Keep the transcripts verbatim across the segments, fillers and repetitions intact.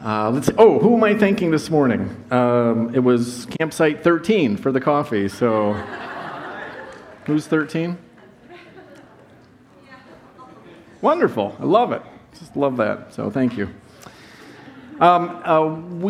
Uh, let's. Oh, who am I thanking this morning? Um, it was campsite thirteen for the coffee. So, who's thirteen? Wonderful. I love it. Just love that. So, thank you. Um, uh,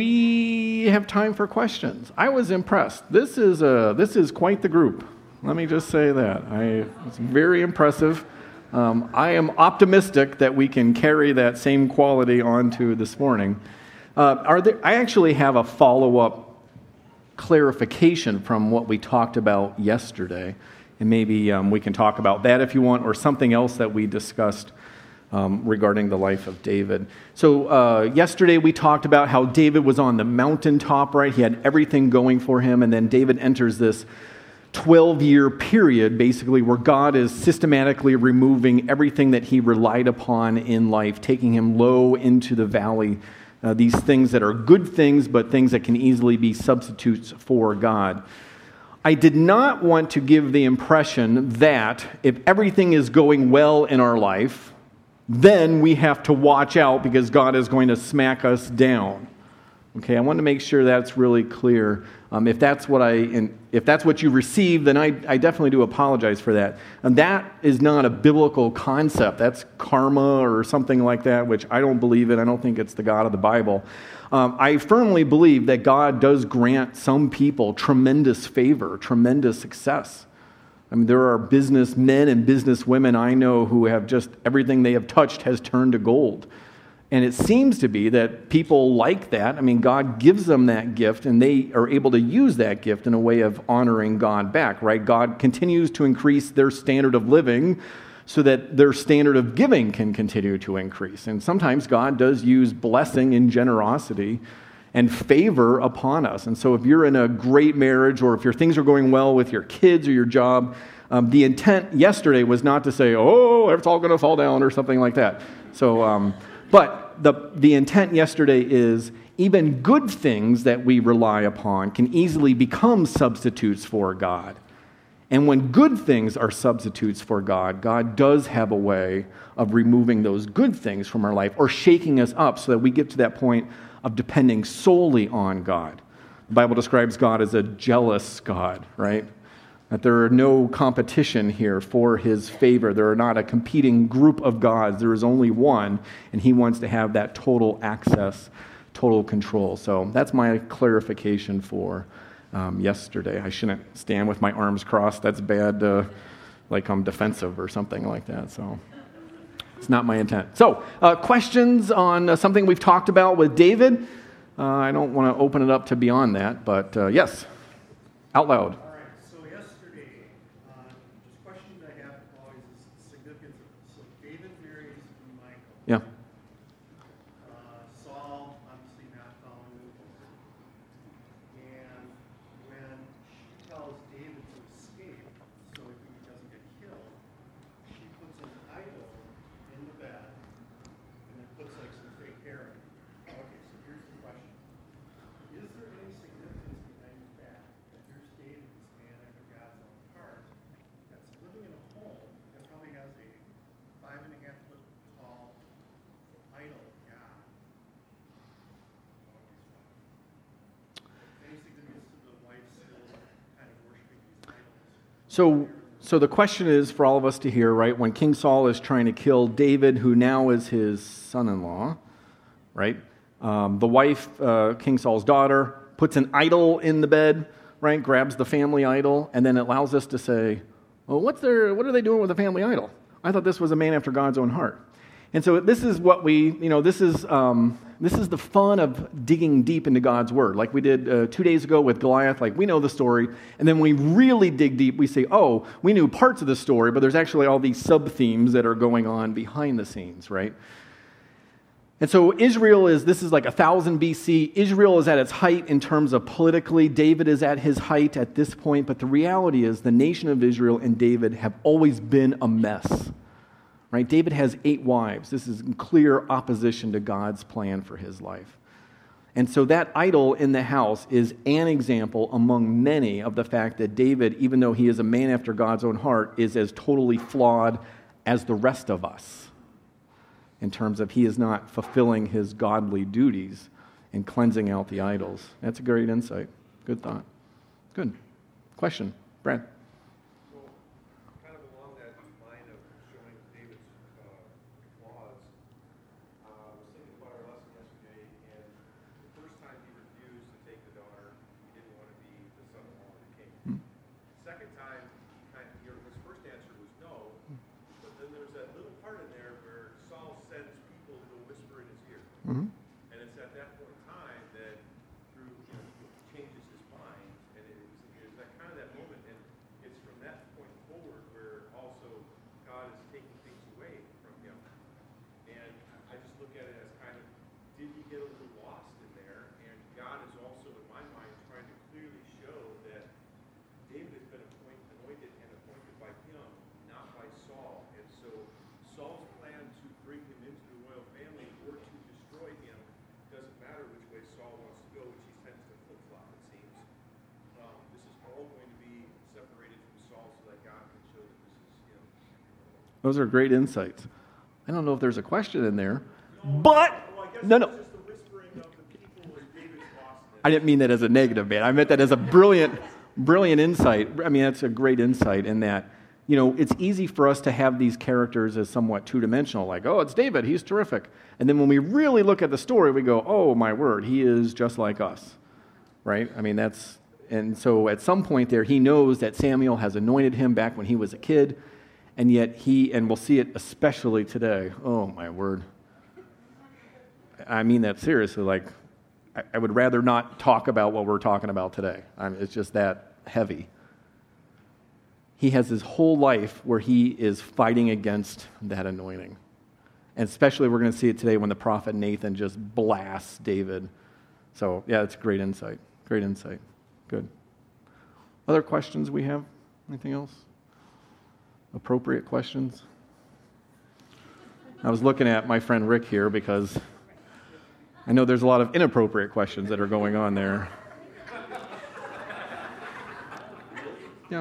we have time for questions. I was impressed. This is a this is quite the group. Let me just say that. I it's very impressive. Um, I am optimistic that we can carry that same quality onto this morning. Uh, are there, I actually have a follow-up clarification from what we talked about yesterday, and maybe um, we can talk about that if you want, or something else that we discussed um, regarding the life of David. So uh, yesterday we talked about how David was on the mountaintop, right? He had everything going for him, and then David enters this twelve-year period, basically, where God is systematically removing everything that he relied upon in life, taking him low into the valley, uh, these things that are good things, but things that can easily be substitutes for God. I did not want to give the impression that if everything is going well in our life, then we have to watch out because God is going to smack us down. Okay, I want to make sure that's really clear. Um, if that's what I, if that's what you receive, then I, I definitely do apologize for that. And that is not a biblical concept. That's karma or something like that, which I don't believe in. I don't think it's the God of the Bible. Um, I firmly believe that God does grant some people tremendous favor, tremendous success. I mean, there are businessmen and businesswomen I know who have just everything they have touched has turned to gold. And it seems to be that people like that. I mean, God gives them that gift, and they are able to use that gift in a way of honoring God back, right? God continues to increase their standard of living so that their standard of giving can continue to increase. And sometimes God does use blessing and generosity and favor upon us. And so if you're in a great marriage, or if your things are going well with your kids or your job, um, the intent yesterday was not to say, oh, it's all going to fall down or something like that. So, um, but the the intent yesterday is even good things that we rely upon can easily become substitutes for God. And when good things are substitutes for God, God does have a way of removing those good things from our life or shaking us up so that we get to that point of depending solely on God. The Bible describes God as a jealous God, right? That there are no competition here for his favor. There are not a competing group of gods. There is only one, and he wants to have that total access, total control. So that's my clarification for um, yesterday. I shouldn't stand with my arms crossed. That's bad, uh, like I'm defensive or something like that. So it's not my intent. So uh, questions on uh, something we've talked about with David? Uh, I don't want to open it up to beyond that, but uh, yes, out loud. Yeah. Uh, Saul, obviously not following the Lord. And when she tells David to escape so he doesn't get killed, she puts an idol in the bed and then puts like some fake hair in it. Okay, so here's the question. Is there any significance behind that? That here's David, this man after God's own heart, that's living in a home that probably has a five and a half foot tall idol God. Any significance to the wife still kind of worshiping these idols? So, so the question is for all of us to hear, right? When King Saul is trying to kill David, who now is his son-in-law, right? Um, the wife, uh, King Saul's daughter, puts an idol in the bed, right? Grabs the family idol, and then it allows us to say, well, what's their, what are they doing with the family idol? I thought this was a man after God's own heart. And so this is what we, you know, this is um, this is the fun of digging deep into God's Word. Like we did uh, two days ago with Goliath, like we know the story, and then we really dig deep, we say, oh, we knew parts of the story, but there's actually all these sub-themes that are going on behind the scenes, right? And so Israel is, this is like one thousand B C. Israel is at its height in terms of politically. David is at his height at this point, but the reality is the nation of Israel and David have always been a mess. Right? David has eight wives. This is in clear opposition to God's plan for his life. And so that idol in the house is an example among many of the fact that David, even though he is a man after God's own heart, is as totally flawed as the rest of us in terms of he is not fulfilling his godly duties and cleansing out the idols. That's a great insight. Good thought. Good. Question, Brad. So, kind of along that line of showing David's uh, flaws, uh, I was thinking about our lesson yesterday, and the first time he refused to take the daughter, he didn't want to be the son-in-law of the king. Hmm. Second time, he kind of, his first answer was no, but then there's that little part in there where Saul sends people to whisper in his ear. Mm-hmm. And it's at that point in time that through, you know, he changes his mind, and it was, it was that kind of that moment, and it's from that point forward where also God is taking things away from him. And I just look at it as kind of, did he get a little lost in there? And God is also, in my mind, trying to clearly show that David has been appointed, anointed and appointed by him, not by Saul. And so Saul's plan to bring him into the royal family or to destroy him doesn't matter which way Saul wants to go, which he tends to flip-flop, it seems. Um, this is all going to be separated from Saul so that God can show that this is him. Those are great insights. I don't know if there's a question in there, but Well, I guess no, it's no. just the whispering of the people as David's lost in I didn't mean that as a negative, man. I meant that as a brilliant, brilliant insight. I mean, that's a great insight in that, you know, it's easy for us to have these characters as somewhat two-dimensional, like, oh, it's David, he's terrific. And then when we really look at the story, we go, oh, my word, he is just like us, right? I mean, that's, and so at some point there, he knows that Samuel has anointed him back when he was a kid, and yet he, and we'll see it especially today, oh, my word. I mean that seriously, like, I, I would rather not talk about what we're talking about today. I mean, it's just that heavy. He has his whole life where he is fighting against that anointing. And especially we're going to see it today when the prophet Nathan just blasts David. So, yeah, it's great insight. Great insight. Good. Other questions we have? Anything else? Appropriate questions? I was looking at my friend Rick here because I know there's a lot of inappropriate questions that are going on there. Yeah.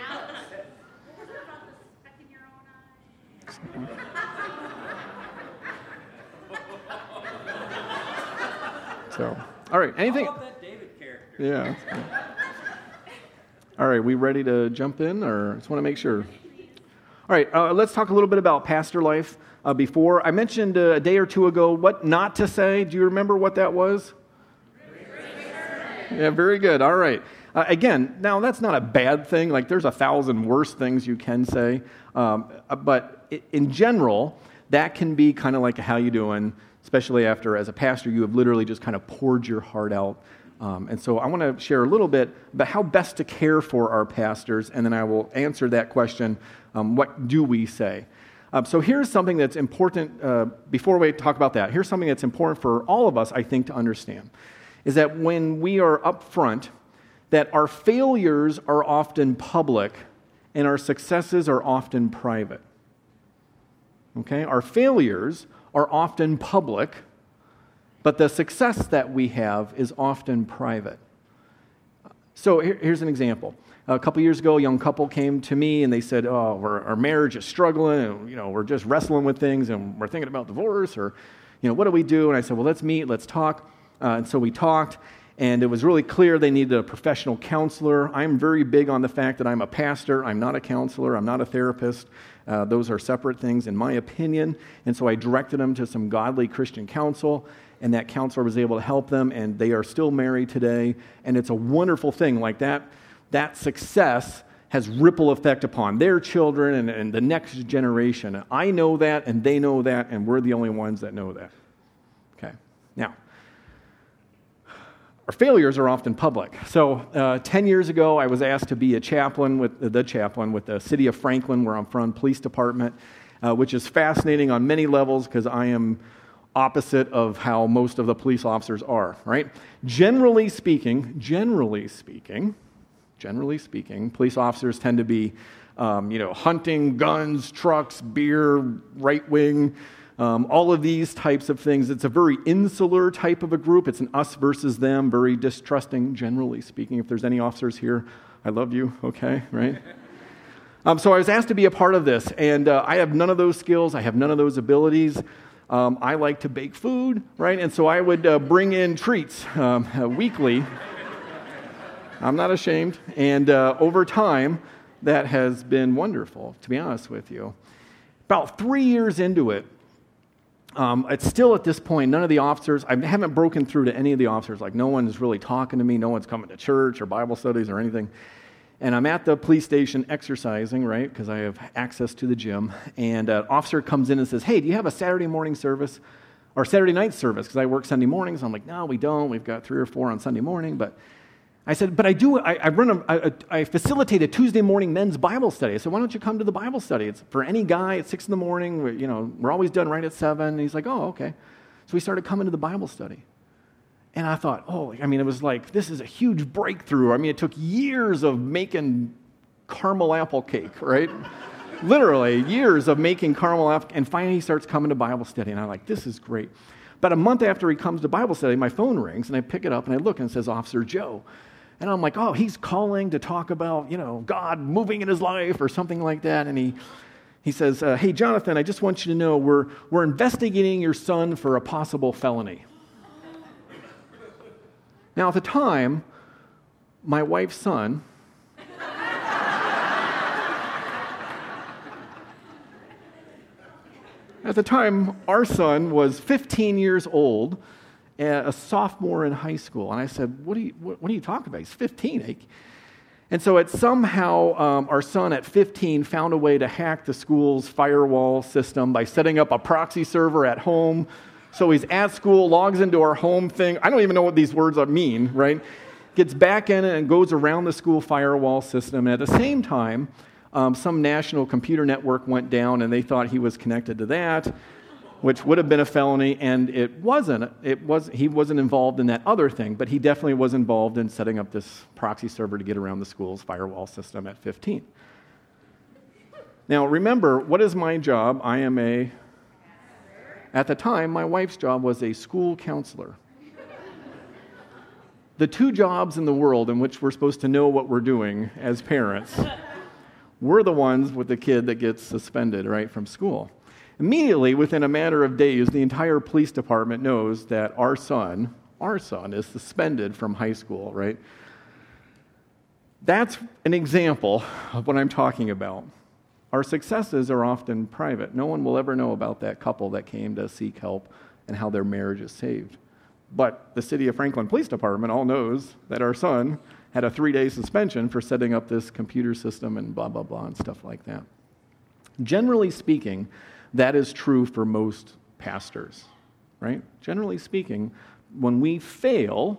So, all right, anything? I love that David character. Yeah. All right, we ready to jump in, or just want to make sure? All right, uh, let's talk a little bit about pastor life. Uh, before I mentioned uh, a day or two ago what not to say. Do you remember what that was? Yeah, very good. All right. Uh, again, now that's not a bad thing. Like there's a thousand worse things you can say, um, but in general, that can be kind of like a how you doing. Especially after, as a pastor, you have literally just kind of poured your heart out. Um, and so I want to share a little bit about how best to care for our pastors, and then I will answer that question, um, what do we say? Um, so here's something that's important, uh, before we talk about that, here's something that's important for all of us, I think, to understand, is that when we are up front, that our failures are often public, and our successes are often private. Okay? Our failures are often public, but the success that we have is often private. So here, here's an example. A couple years ago, a young couple came to me and they said, oh, we're, our marriage is struggling, and, you know, we're just wrestling with things, and we're thinking about divorce, or, you know, what do we do? And I said, well, let's meet, let's talk. Uh, and so we talked, and it was really clear they needed a professional counselor. I'm very big on the fact that I'm a pastor. I'm not a counselor. I'm not a therapist. Uh, those are separate things, in my opinion. And so I directed them to some godly Christian counsel, and that counselor was able to help them, and they are still married today. And it's a wonderful thing. Like that, that success has ripple effect upon their children and, and the next generation. I know that, and they know that, and we're the only ones that know that. Okay. Now, our failures are often public. So uh, ten years ago, I was asked to be a chaplain, with the chaplain with the city of Franklin, where I'm from, police department, uh, which is fascinating on many levels because I am opposite of how most of the police officers are, right? Generally speaking, generally speaking, generally speaking, police officers tend to be, um, you know, hunting, guns, trucks, beer, right wing, Um, all of these types of things. It's a very insular type of a group. It's an us versus them, very distrusting, generally speaking. If there's any officers here, I love you, okay, right? um, so I was asked to be a part of this, and uh, I have none of those skills. I have none of those abilities. Um, I like to bake food, right? And so I would uh, bring in treats um, uh, weekly. I'm not ashamed. And uh, over time, that has been wonderful, to be honest with you. About three years into it, um, it's still at this point, none of the officers, I haven't broken through to any of the officers. Like, no one's really talking to me. No one's coming to church or Bible studies or anything. And I'm at the police station exercising, right, because I have access to the gym. And an officer comes in and says, hey, do you have a Saturday morning service or Saturday night service? Because I work Sunday mornings. I'm like, no, we don't. We've got three or four on Sunday morning. But I said, but I do, I, I run a, a, I facilitate a Tuesday morning men's Bible study. I said, why don't you come to the Bible study? It's for any guy at six in the morning. We're, you know, we're always done right at seven. And he's like, oh, okay. So we started coming to the Bible study. And I thought, oh, I mean, it was like, this is a huge breakthrough. I mean, it took years of making caramel apple cake, right? Literally, years of making caramel apple, and finally he starts coming to Bible study, and I'm like, this is great. About a month after he comes to Bible study, my phone rings, and I pick it up, and I look, and it says, Officer Joe. And I'm like, oh, he's calling to talk about, you know, God moving in his life or something like that, and he he says, uh, hey, Jonathan, I just want you to know we're we're investigating your son for a possible felony. Now, at the time, my wife's son at the time, our son was fifteen years old, a sophomore in high school. And I said, what are you, what, what are you talking about? He's fifteen. And so it somehow, um, our son at fifteen found a way to hack the school's firewall system by setting up a proxy server at home. So he's at school, logs into our home thing. I don't even know what these words mean, right? Gets back in it and goes around the school firewall system. And at the same time, um, some national computer network went down, and they thought he was connected to that, which would have been a felony, and it wasn't. It was he wasn't involved in that other thing, but he definitely was involved in setting up this proxy server to get around the school's firewall system at fifteen. Now, remember, what is my job? I am a... At the time, my wife's job was a school counselor. The two jobs in the world in which we're supposed to know what we're doing as parents, we're the ones with the kid that gets suspended, right, from school. Immediately, within a matter of days, the entire police department knows that our son, our son is suspended from high school, right? That's an example of what I'm talking about. Our successes are often private. No one will ever know about that couple that came to seek help and how their marriage is saved. But the City of Franklin Police Department all knows that our son had a three-day suspension for setting up this computer system and blah, blah, blah, and stuff like that. Generally speaking, that is true for most pastors, right? Generally speaking, when we fail,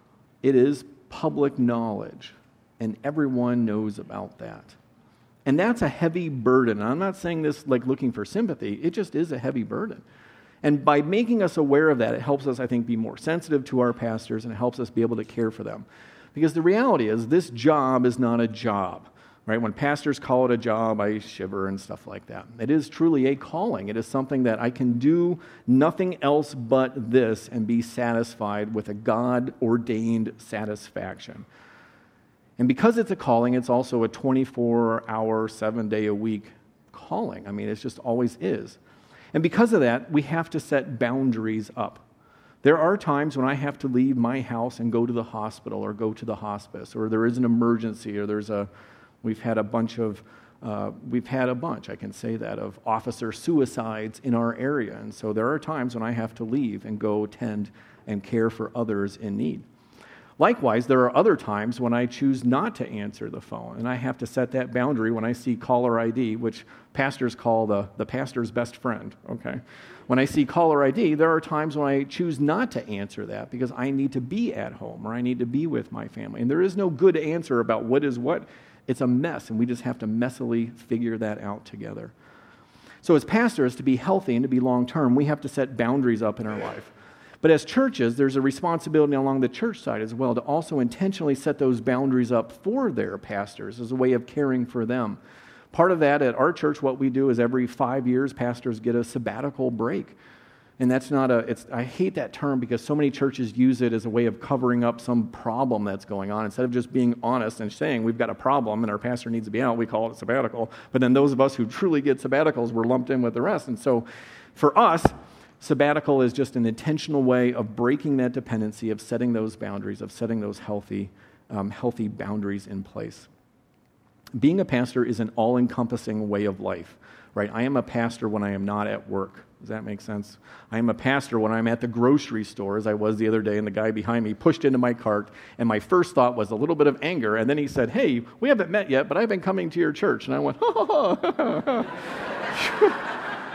it is public knowledge, and everyone knows about that. And that's a heavy burden. I'm not saying this like looking for sympathy. It just is a heavy burden. And by making us aware of that, it helps us, I think, be more sensitive to our pastors, and it helps us be able to care for them. Because the reality is, this job is not a job, right? When pastors call it a job, I shiver and stuff like that. It is truly a calling. It is something that I can do nothing else but this and be satisfied with a God-ordained satisfaction. And because it's a calling, it's also a twenty-four hour, seven-day-a-week calling. I mean, it just always is. And because of that, we have to set boundaries up. There are times when I have to leave my house and go to the hospital or go to the hospice, or there is an emergency, or there's a, we've had a bunch of, uh, we've had a bunch, I can say that, of officer suicides in our area. And so there are times when I have to leave and go tend and care for others in need. Likewise, there are other times when I choose not to answer the phone, and I have to set that boundary when I see caller I D, which pastors call the, the pastor's best friend, okay? When I see caller I D, there are times when I choose not to answer that because I need to be at home or I need to be with my family. And there is no good answer about what is what. It's a mess, and we just have to messily figure that out together. So as pastors, to be healthy and to be long-term, we have to set boundaries up in our life. But as churches, there's a responsibility along the church side as well to also intentionally set those boundaries up for their pastors as a way of caring for them. Part of that at our church, what we do is every five years, pastors get a sabbatical break. And that's not a, it's, I hate that term because so many churches use it as a way of covering up some problem that's going on. Instead of just being honest and saying we've got a problem and our pastor needs to be out, we call it a sabbatical. But then those of us who truly get sabbaticals, we're lumped in with the rest. And so for us, Sabbatical is just an intentional way of breaking that dependency, of setting those boundaries, of setting those healthy, um, healthy boundaries in place. Being a pastor is an all-encompassing way of life, right? I am a pastor when I am not at work. Does that make sense? I am a pastor when I'm at the grocery store, as I was the other day, and the guy behind me pushed into my cart, and my first thought was a little bit of anger, and then he said, hey, we haven't met yet, but I've been coming to your church. And I went, ha, ha, ha, ha.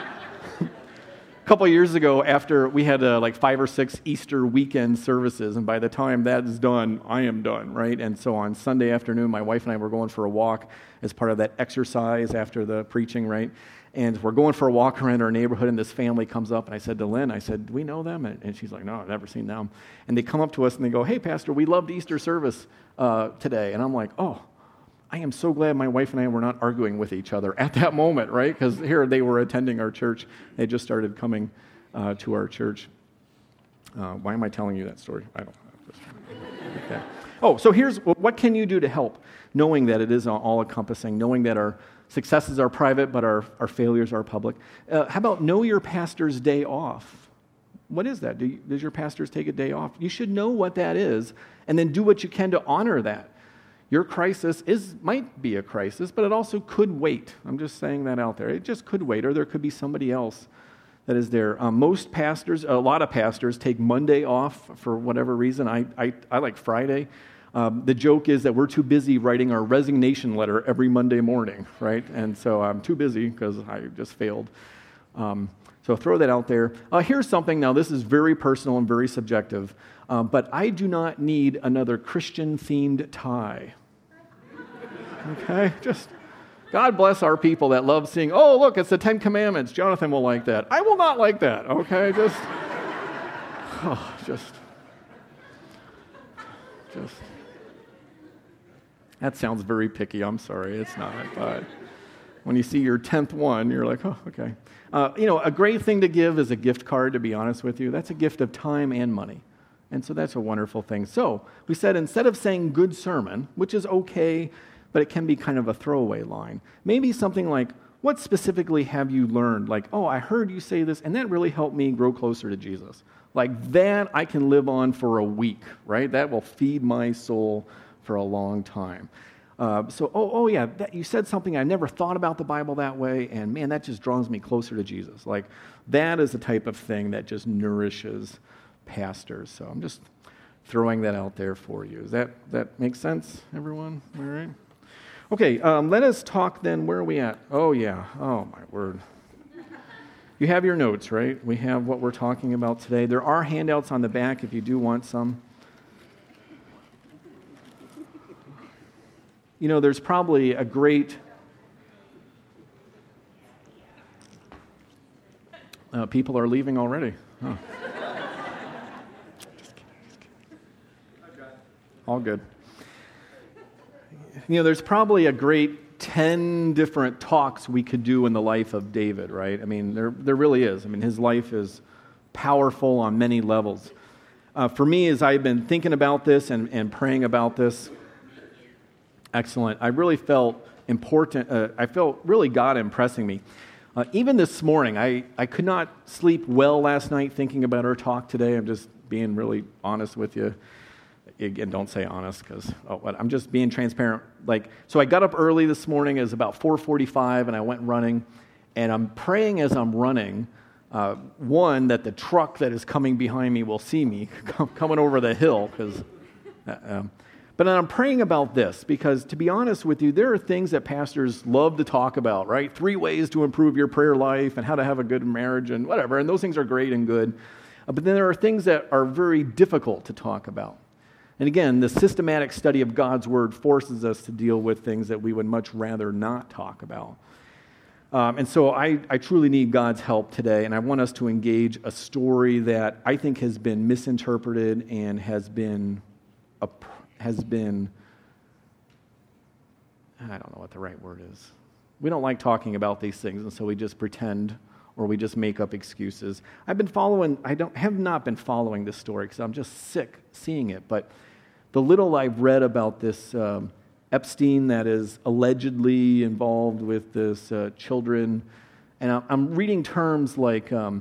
A couple of years ago, after we had uh, like five or six Easter weekend services, and by the time that is done, I am done, right? And so on Sunday afternoon, my wife and I were going for a walk as part of that exercise after the preaching, right? And we're going for a walk around our neighborhood, and this family comes up, and I said to Lynn, I said, do we know them? And, and she's like, no, I've never seen them. And they come up to us, and they go, hey, Pastor, we loved Easter service uh, today. And I'm like, oh, I am so glad my wife and I were not arguing with each other at that moment, right? Because here they were attending our church. They just started coming uh, to our church. Uh, why am I telling you that story? I don't know. Okay. Oh, so here's, what can you do to help? Knowing that it is all-encompassing, knowing that our successes are private, but our, our failures are public. Uh, how about know your pastor's day off? What is that? Do you, does your pastors take a day off? You should know what that is, and then do what you can to honor that. Your crisis is might be a crisis, but it also could wait. I'm just saying that out there. It just could wait, or there could be somebody else that is there. Um, most pastors, a lot of pastors, take Monday off for whatever reason. I I, I like Friday. Um, the joke is that we're too busy writing our resignation letter every Monday morning, right? And so I'm too busy because I just failed. Um, so throw that out there. Uh, here's something. Now, this is very personal and very subjective, um, but I do not need another Christian-themed tie. Okay, just God bless our people that love seeing, oh, look, it's the Ten Commandments. Jonathan will like that. I will not like that, okay? Just, oh, just, just. That sounds very picky. I'm sorry, it's not. But when you see your tenth one, you're like, oh, okay. Uh, you know, a great thing to give is a gift card, to be honest with you. That's a gift of time and money. And so that's a wonderful thing. So we said instead of saying good sermon, which is okay, but it can be kind of a throwaway line. Maybe something like, what specifically have you learned? Like, oh, I heard you say this, and that really helped me grow closer to Jesus. Like that I can live on for a week, right? That will feed my soul for a long time. Uh, so, oh, oh yeah, that, you said something, I never thought about the Bible that way, and man, that just draws me closer to Jesus. Like, that is the type of thing that just nourishes pastors. So I'm just throwing that out there for you. Does that, that make sense, everyone? All right? Okay, um, let us talk then. Where are we at? Oh, yeah. Oh, my word. You have your notes, right? We have what we're talking about today. There are handouts on the back if you do want some. You know, there's probably a great uh, people are leaving already. Huh. Just kidding, just kidding. All good. You know, there's probably a great ten different talks we could do in the life of David, right? I mean, there there really is. I mean, his life is powerful on many levels. Uh, for me, as I've been thinking about this and, and praying about this, excellent. I really felt important. Uh, I felt really God impressing me. Uh, even this morning, I, I could not sleep well last night thinking about our talk today. I'm just being really honest with you. Again, don't say honest because oh, what, I'm just being transparent. Like, so I got up early this morning. It was about four forty-five, and I went running. And I'm praying as I'm running, uh, one, that the truck that is coming behind me will see me coming over the hill. Because, uh, um, but then I'm praying about this because, to be honest with you, there are things that pastors love to talk about, right? Three ways to improve your prayer life and how to have a good marriage and whatever. And those things are great and good. Uh, but then there are things that are very difficult to talk about. And again, the systematic study of God's Word forces us to deal with things that we would much rather not talk about. Um, and so I, I truly need God's help today, and I want us to engage a story that I think has been misinterpreted and has been, a, has been, I don't know what the right word is. We don't like talking about these things, and so we just pretend or we just make up excuses. I've been following, I don't have not been following this story because I'm just sick seeing it, but the little I've read about this um, Epstein that is allegedly involved with this uh, children, and I'm reading terms like um,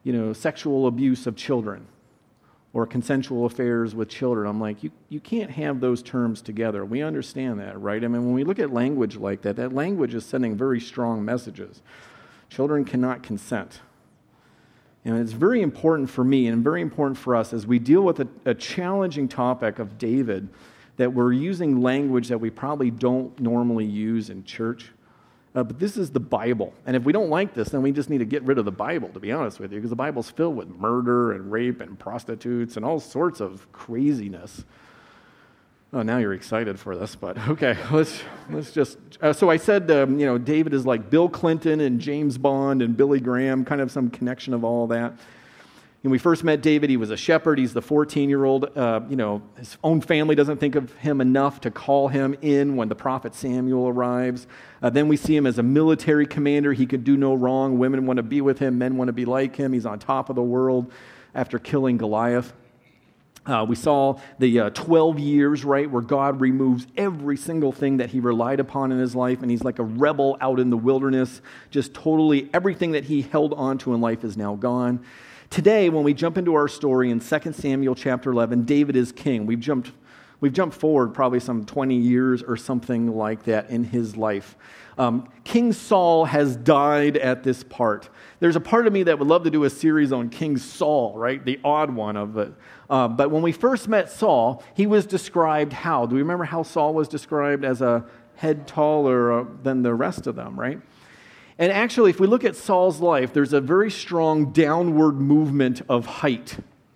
you know, sexual abuse of children or consensual affairs with children. I'm like, you, you can't have those terms together. We understand that, right? I mean, when we look at language like that, that language is sending very strong messages. Children cannot consent. And it's very important for me and very important for us as we deal with a, a challenging topic of David that we're using language that we probably don't normally use in church. Uh, but this is the Bible. And if we don't like this, then we just need to get rid of the Bible, to be honest with you, because the Bible's filled with murder and rape and prostitutes and all sorts of craziness. Oh, now you're excited for this, but okay, let's let's just... Uh, so I said, um, you know, David is like Bill Clinton and James Bond and Billy Graham, kind of some connection of all that. When we first met David, he was a shepherd. He's the fourteen-year-old. Uh, you know, his own family doesn't think of him enough to call him in when the prophet Samuel arrives. Uh, then we see him as a military commander. He could do no wrong. Women want to be with him. Men want to be like him. He's on top of the world after killing Goliath. Uh, we saw the uh, twelve years, right, where God removes every single thing that he relied upon in his life, and he's like a rebel out in the wilderness. Just totally everything that he held on to in life is now gone. Today, when we jump into our story in Second Samuel chapter eleven, David is king. We've jumped we've jumped forward probably some twenty years or something like that in his life. Um, King Saul has died at this part. There's a part of me that would love to do a series on King Saul, right? The odd one of it. Uh, but when we first met Saul, he was described how? Do we remember how Saul was described? As a head taller uh, than the rest of them, right? And actually, if we look at Saul's life, there's a very strong downward movement of height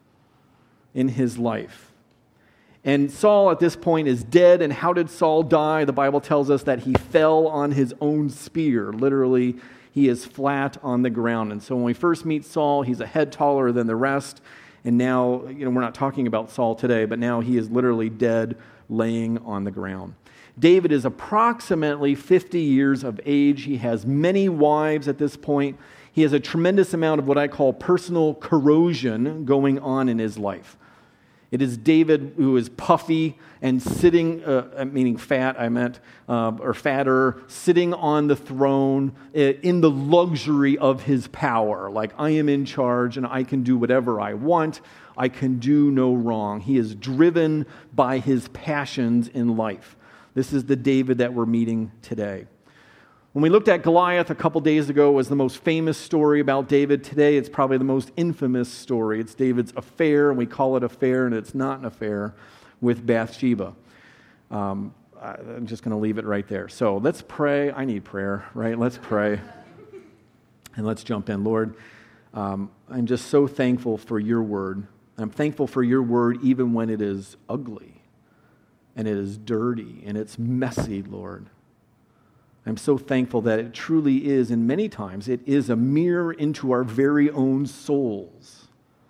in his life. And Saul at this point is dead. And how did Saul die? The Bible tells us that he fell on his own spear. Literally, he is flat on the ground. And so when we first meet Saul, he's a head taller than the rest. And now, you know, we're not talking about Saul today, but now he is literally dead, laying on the ground. David is approximately fifty years of age. He has many wives at this point. He has a tremendous amount of what I call personal corrosion going on in his life. It is David who is puffy and sitting, uh, meaning fat, I meant, uh, or fatter, sitting on the throne in the luxury of his power. Like, I am in charge and I can do whatever I want. I can do no wrong. He is driven by his passions in life. This is the David that we're meeting today. When we looked at Goliath a couple days ago, it was the most famous story about David. Today, it's probably the most infamous story. It's David's affair, and we call it affair, and it's not an affair, with Bathsheba. Um, I'm just going to leave it right there. So let's pray. I need prayer, right? Let's pray. And let's jump in. Lord, um, I'm just so thankful for your word. I'm thankful for your word even when it is ugly. And it is dirty, and it's messy, Lord. I'm so thankful that it truly is, and many times it is a mirror into our very own souls.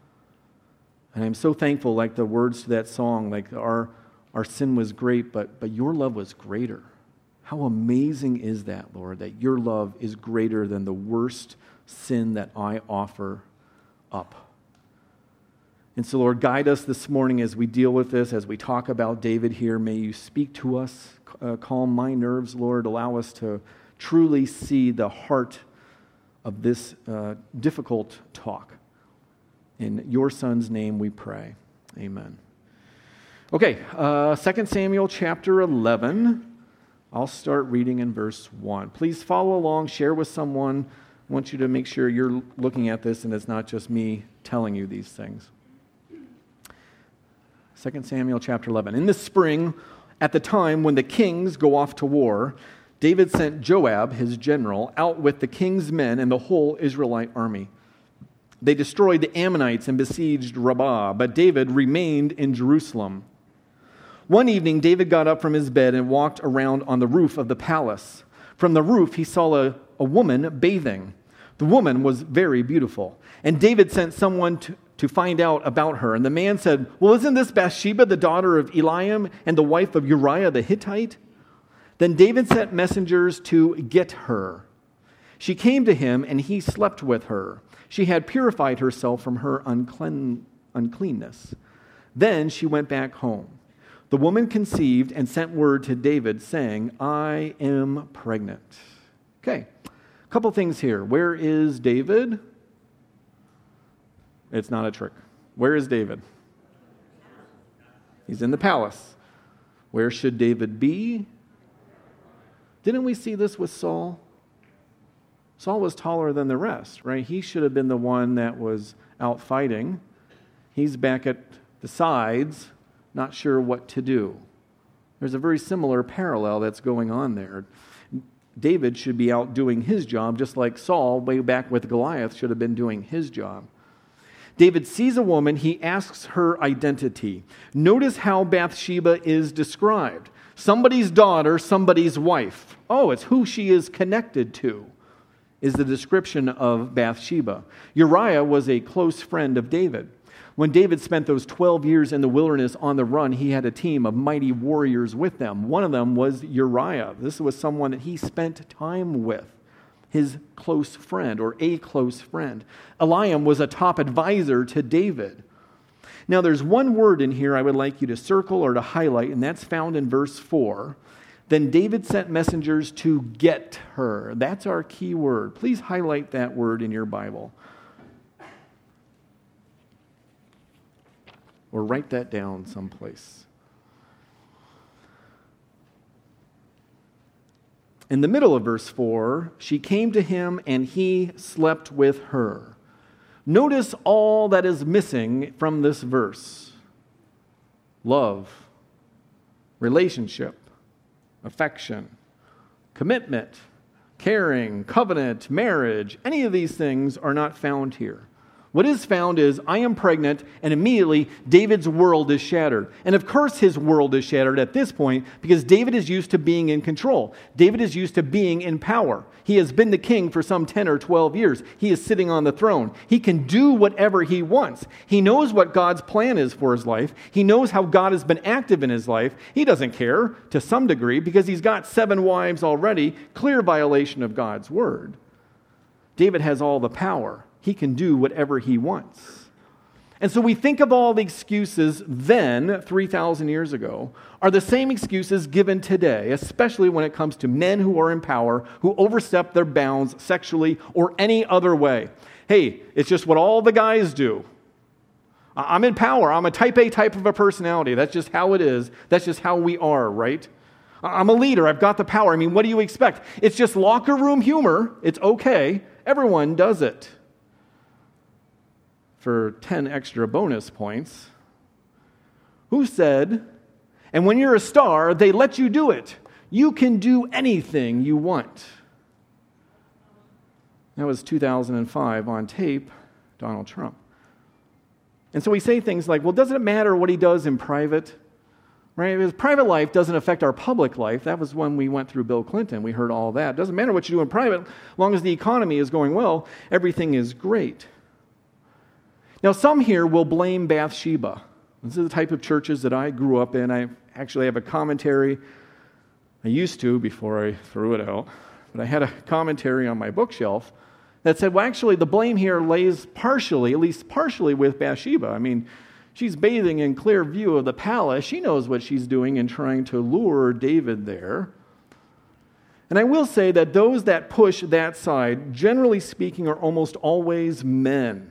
And I'm so thankful, like the words to that song, like our, our sin was great, but, but your love was greater. How amazing is that, Lord, that your love is greater than the worst sin that I offer up. And so, Lord, guide us this morning as we deal with this, as we talk about David here. May you speak to us, uh, calm my nerves, Lord. Allow us to truly see the heart of this uh, difficult talk. In your Son's name we pray. Amen. Okay, uh, Second Samuel chapter eleven. I'll start reading in verse one. Please follow along, share with someone. I want you to make sure you're looking at this and it's not just me telling you these things. Second Samuel chapter eleven. In the spring, at the time when the kings go off to war, David sent Joab, his general, out with the king's men and the whole Israelite army. They destroyed the Ammonites and besieged Rabbah, but David remained in Jerusalem. One evening, David got up from his bed and walked around on the roof of the palace. From the roof, he saw a, a woman bathing. The woman was very beautiful, and David sent someone to to find out about her. And the man said, well, isn't this Bathsheba, the daughter of Eliam and the wife of Uriah the Hittite? Then David sent messengers to get her. She came to him, and he slept with her. She had purified herself from her unclean, uncleanness. Then she went back home. The woman conceived and sent word to David, saying, I am pregnant. Okay, a couple things here. Where is David? It's not a trick. Where is David? He's in the palace. Where should David be? Didn't we see this with Saul? Saul was taller than the rest, right? He should have been the one that was out fighting. He's back at the sides, not sure what to do. There's a very similar parallel that's going on there. David should be out doing his job, just like Saul, way back with Goliath, should have been doing his job. David sees a woman, he asks her identity. Notice how Bathsheba is described. Somebody's daughter, somebody's wife. Oh, it's who she is connected to, is the description of Bathsheba. Uriah was a close friend of David. When David spent those twelve years in the wilderness on the run, he had a team of mighty warriors with them. One of them was Uriah. This was someone that he spent time with, his close friend or a close friend. Eliam was a top advisor to David. Now, there's one word in here I would like you to circle or to highlight, and that's found in verse four. Then David sent messengers to get her. That's our key word. Please highlight that word in your Bible. Or write that down someplace. In the middle of verse four, she came to him and he slept with her. Notice all that is missing from this verse. Love, relationship, affection, commitment, caring, covenant, marriage. Any of these things are not found here. What is found is, I am pregnant, and immediately David's world is shattered. And of course his world is shattered at this point because David is used to being in control. David is used to being in power. He has been the king for some ten or twelve years. He is sitting on the throne. He can do whatever he wants. He knows what God's plan is for his life. He knows how God has been active in his life. He doesn't care to some degree because he's got seven wives already, clear violation of God's word. David has all the power. He can do whatever he wants. And so we think of all the excuses then, three thousand years ago, are the same excuses given today, especially when it comes to men who are in power, who overstep their bounds sexually or any other way. Hey, it's just what all the guys do. I'm in power. I'm a type A type of a personality. That's just how it is. That's just how we are, right? I'm a leader. I've got the power. I mean, what do you expect? It's just locker room humor. It's okay. Everyone does it. For ten extra bonus points, who said, and when you're a star, they let you do it. You can do anything you want. That was two thousand five on tape, Donald Trump. And so we say things like, well, doesn't it matter what he does in private? Right? His private life doesn't affect our public life. That was when we went through Bill Clinton. We heard all that. It doesn't matter what you do in private. As long as the economy is going well, everything is great. Now, some here will blame Bathsheba. This is the type of churches that I grew up in. I actually have a commentary. I used to before I threw it out. But I had a commentary on my bookshelf that said, well, actually, the blame here lays partially, at least partially, with Bathsheba. I mean, she's bathing in clear view of the palace. She knows what she's doing in trying to lure David there. And I will say that those that push that side, generally speaking, are almost always men.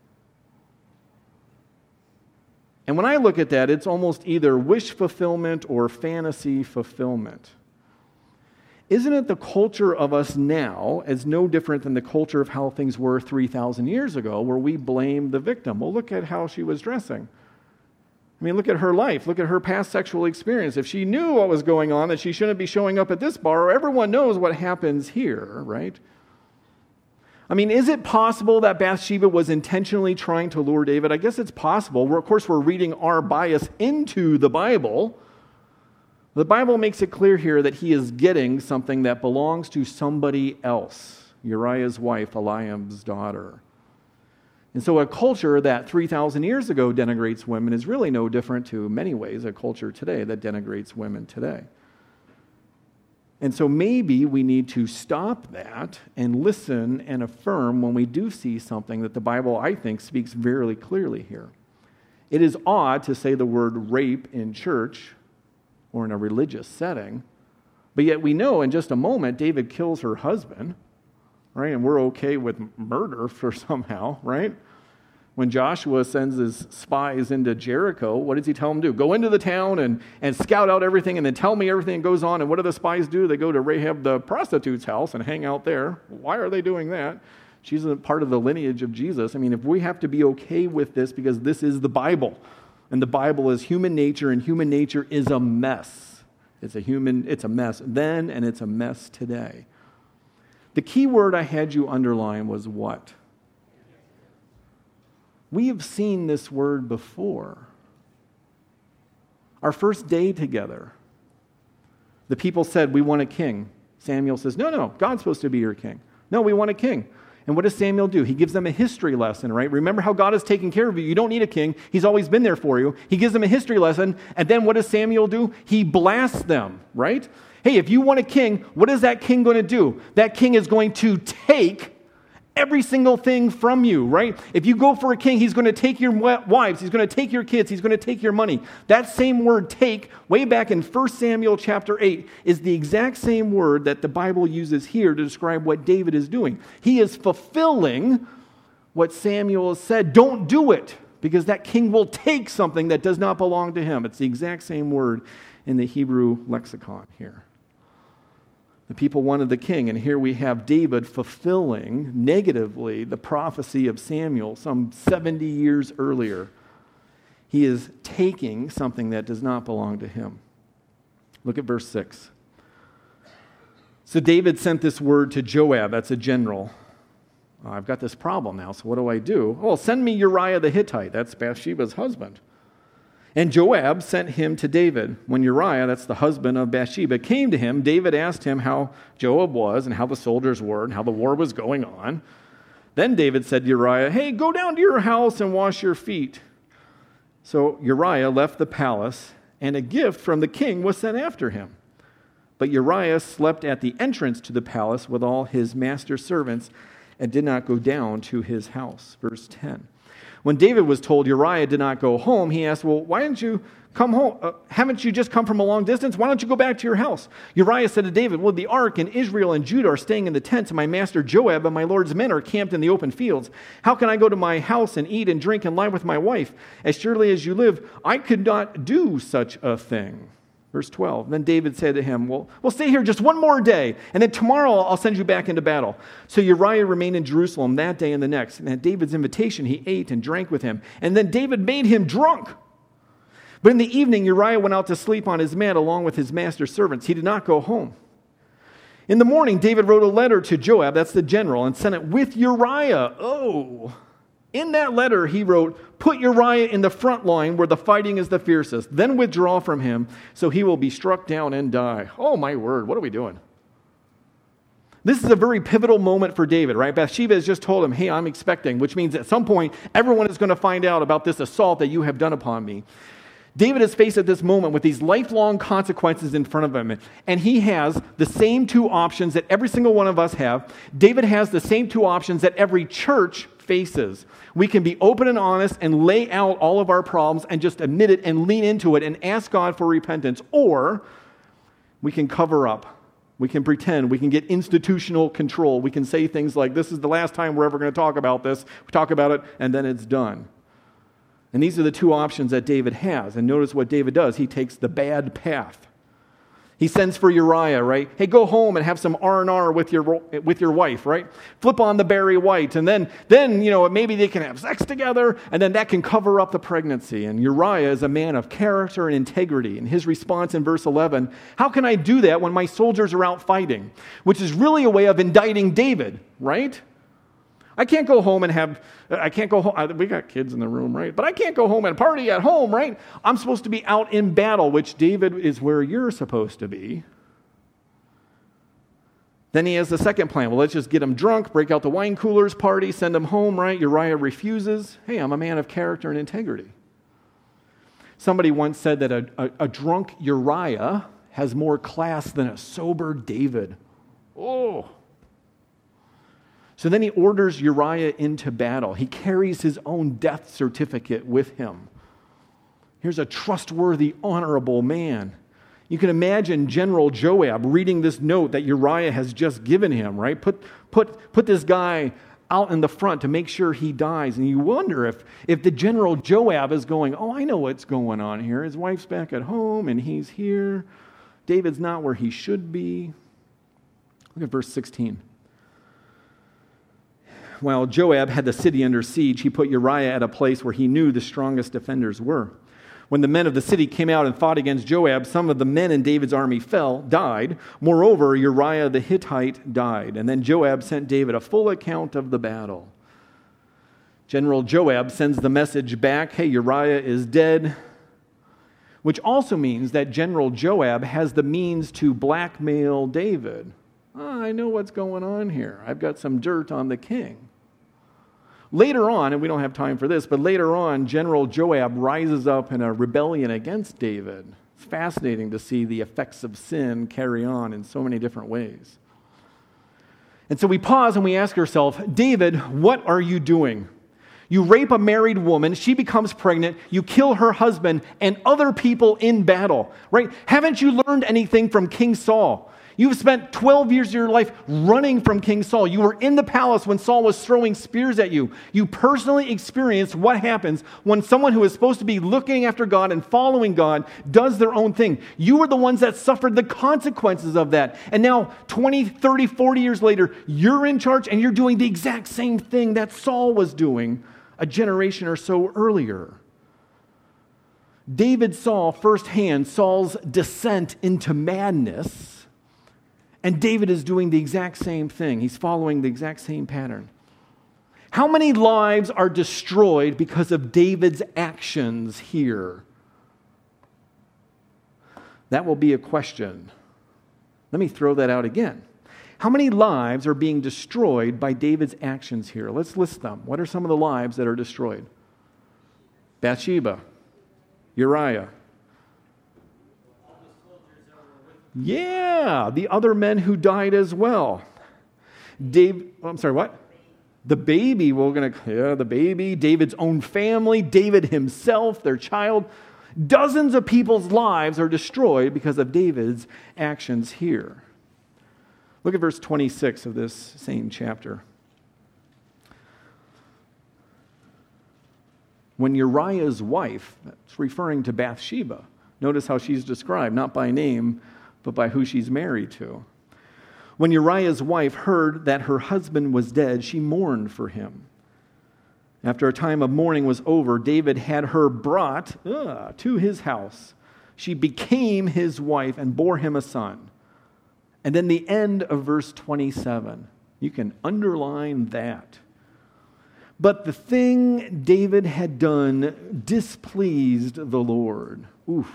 And when I look at that, it's almost either wish fulfillment or fantasy fulfillment. Isn't it the culture of us now as no different than the culture of how things were three thousand years ago, where we blame the victim? Well, look at how she was dressing. I mean, look at her life. Look at her past sexual experience. If she knew what was going on, that she shouldn't be showing up at this bar, everyone knows what happens here, right? I mean, is it possible that Bathsheba was intentionally trying to lure David? I guess it's possible. We're, of course, we're reading our bias into the Bible. The Bible makes it clear here that he is getting something that belongs to somebody else, Uriah's wife, Eliam's daughter. And so a culture that three thousand years ago denigrates women is really no different to many ways a culture today that denigrates women today. And so maybe we need to stop that and listen and affirm when we do see something that the Bible, I think, speaks very clearly here. It is odd to say the word rape in church or in a religious setting, but yet we know in just a moment David kills her husband, right? And we're okay with murder for somehow, right? When Joshua sends his spies into Jericho, what does he tell them to do? Go into the town and, and scout out everything and then tell me everything that goes on. And what do the spies do? They go to Rahab the prostitute's house and hang out there. Why are they doing that? She's a part of the lineage of Jesus. I mean, if we have to be okay with this because this is the Bible, and the Bible is human nature, and human nature is a mess. It's a human, it's a mess then, and it's a mess today. The key word I had you underline was what? We have seen this word before. Our first day together, the people said, we want a king. Samuel says, no, no, God's supposed to be your king. No, we want a king. And what does Samuel do? He gives them a history lesson, right? Remember how God has taken care of you. You don't need a king. He's always been there for you. He gives them a history lesson. And then what does Samuel do? He blasts them, right? Hey, if you want a king, what is that king going to do? That king is going to take every single thing from you, right? If you go for a king, he's going to take your wives, he's going to take your kids, he's going to take your money. That same word take, way back in First Samuel chapter eight, is the exact same word that the Bible uses here to describe what David is doing. He is fulfilling what Samuel has said. Don't do it, because that king will take something that does not belong to him. It's the exact same word in the Hebrew lexicon here. The people wanted the king, and here we have David fulfilling negatively the prophecy of Samuel some seventy years earlier. He is taking something that does not belong to him. Look at verse six. So David sent this word to Joab, that's a general. Oh, I've got this problem now, so what do I do? Well, send me Uriah the Hittite, that's Bathsheba's husband. And Joab sent him to David. When Uriah, that's the husband of Bathsheba, came to him, David asked him how Joab was and how the soldiers were and how the war was going on. Then David said to Uriah, hey, go down to your house and wash your feet. So Uriah left the palace, and a gift from the king was sent after him. But Uriah slept at the entrance to the palace with all his master's servants and did not go down to his house. Verse ten. When David was told Uriah did not go home, he asked, well, why didn't you come home? Uh, haven't you just come from a long distance? Why don't you go back to your house? Uriah said to David, well, the ark and Israel and Judah are staying in the tents, and my master Joab and my Lord's men are camped in the open fields. How can I go to my house and eat and drink and lie with my wife? As surely as you live, I could not do such a thing. Verse twelve, then David said to him, well, we'll stay here just one more day, and then tomorrow I'll send you back into battle. So Uriah remained in Jerusalem that day and the next, and at David's invitation he ate and drank with him. And then David made him drunk. But in the evening Uriah went out to sleep on his mat along with his master's servants. He did not go home. In the morning David wrote a letter to Joab, that's the general, and sent it with Uriah. Oh, in that letter he wrote, put Uriah in the front line where the fighting is the fiercest, then withdraw from him so he will be struck down and die. Oh my word, what are we doing? This is a very pivotal moment for David, right? Bathsheba has just told him, hey, I'm expecting, which means at some point everyone is going to find out about this assault that you have done upon me. David is faced at this moment with these lifelong consequences in front of him, and he has the same two options that every single one of us have. David has the same two options that every church faces. We can be open and honest and lay out all of our problems and just admit it and lean into it and ask God for repentance, or we can cover up. We can pretend. We can get institutional control. We can say things like, this is the last time we're ever going to talk about this. We talk about it, and then it's done. And these are the two options that David has. And notice what David does. He takes the bad path. He sends for Uriah, right? Hey, go home and have some R and R with your with your wife, right? Flip on the Barry White, and then, then you know, maybe they can have sex together, and then that can cover up the pregnancy. And Uriah is a man of character and integrity. And his response in verse eleven, how can I do that when my soldiers are out fighting? Which is really a way of indicting David, right? I can't go home and have, I can't go home, we got kids in the room, right? But I can't go home and party at home, right? I'm supposed to be out in battle, which David is where you're supposed to be. Then he has the second plan. Well, let's just get him drunk, break out the wine coolers, party, send him home, right? Uriah refuses. Hey, I'm a man of character and integrity. Somebody once said that a, a, a drunk Uriah has more class than a sober David. Oh, so then he orders Uriah into battle. He carries his own death certificate with him. Here's a trustworthy, honorable man. You can imagine General Joab reading this note that Uriah has just given him, right? Put, put, put this guy out in the front to make sure he dies. And you wonder if, if the general Joab is going, oh, I know what's going on here. His wife's back at home and he's here. David's not where he should be. Look at verse sixteen. While Joab had the city under siege, he put Uriah at a place where he knew the strongest defenders were. When the men of the city came out and fought against Joab, some of the men in David's army fell, died. Moreover, Uriah the Hittite died. And then Joab sent David a full account of the battle. General Joab sends the message back, hey, Uriah is dead, which also means that General Joab has the means to blackmail David. Oh, I know what's going on here. I've got some dirt on the king. Later on, and we don't have time for this, but later on, General Joab rises up in a rebellion against David. It's fascinating to see the effects of sin carry on in so many different ways. And so we pause and we ask ourselves, David, what are you doing? You rape a married woman, she becomes pregnant, you kill her husband and other people in battle, right? Haven't you learned anything from King Saul? You've spent twelve years of your life running from King Saul. You were in the palace when Saul was throwing spears at you. You personally experienced what happens when someone who is supposed to be looking after God and following God does their own thing. You were the ones that suffered the consequences of that. And now twenty, thirty, forty years later, you're in charge and you're doing the exact same thing that Saul was doing a generation or so earlier. David saw firsthand Saul's descent into madness. And David is doing the exact same thing. He's following the exact same pattern. How many lives are destroyed because of David's actions here? That will be a question. Let me throw that out again. How many lives are being destroyed by David's actions here? Let's list them. What are some of the lives that are destroyed? Bathsheba, Uriah. Yeah, the other men who died as well. Dave, oh, I'm sorry, what? The baby, we're going to, yeah, the baby, David's own family, David himself, their child. Dozens of people's lives are destroyed because of David's actions here. Look at verse twenty-six of this same chapter. When Uriah's wife, that's referring to Bathsheba, notice how she's described, not by name, but by who she's married to. When Uriah's wife heard that her husband was dead, she mourned for him. After a time of mourning was over, David had her brought uh, to his house. She became his wife and bore him a son. And then the end of verse twenty-seven. You can underline that. But the thing David had done displeased the Lord. Oof.